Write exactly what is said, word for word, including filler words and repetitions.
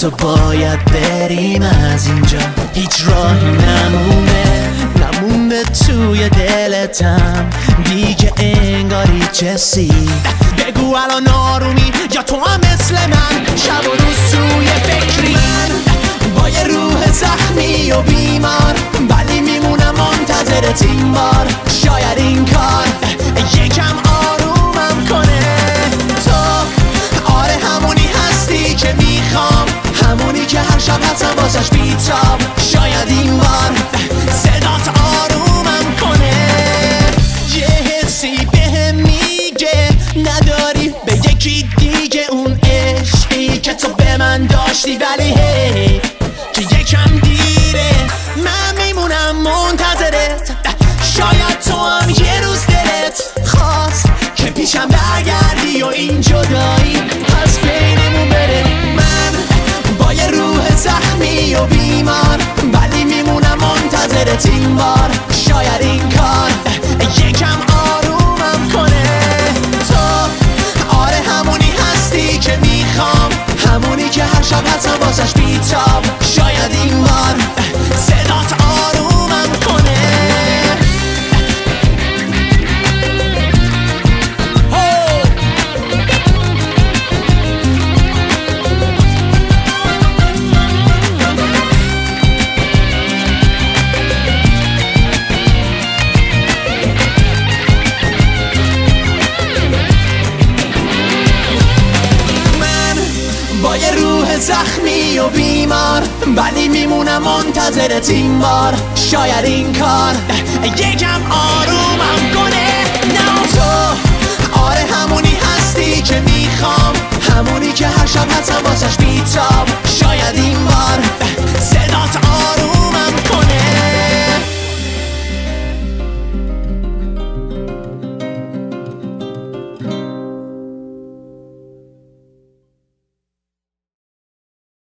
تو باید بریم از اینجا، هیچ راهی نمونه نمونده توی دلتم دیگه انگاری چسی. بگو الان آرومی یا تو هم مثل من شب و روز توی فکری؟ من با یه روح زخمی و بیمار ولی میمونم منتظرت این بار. شاید این کار یکم آرومم کنه. تو آره همونی هستی که میخوام، همونی که هر شب هستم واسش بیتاب. شاید این بار صدات آرومم کنه. یه حسی بهم میگه نداری به یکی دیگه اون عشقی که تو به من داشتی، ولی هی که یکم دیره من میمونم منتظرت. شاید تو هم یه روز دلت خواست که پیشم برگردی و این جدایی از بینمون بره. من با یه روح زخمی و بیمار ولی میمونم منتظرت این بار. شاید این کار یکم آرومم کنه. تو آره همونی هستی که میخوام، همونی که هر شب هستم واسش بیتاب. شاید این بار صدات آرومم کنه. با یه روح زخمی و بیمار ولی میمونم منتظرت این بار. شاید این کار یکم آرومم کنه. نه تو آره همونی هستی که میخوام، همونی که هر شب هستم واسش بیتاب.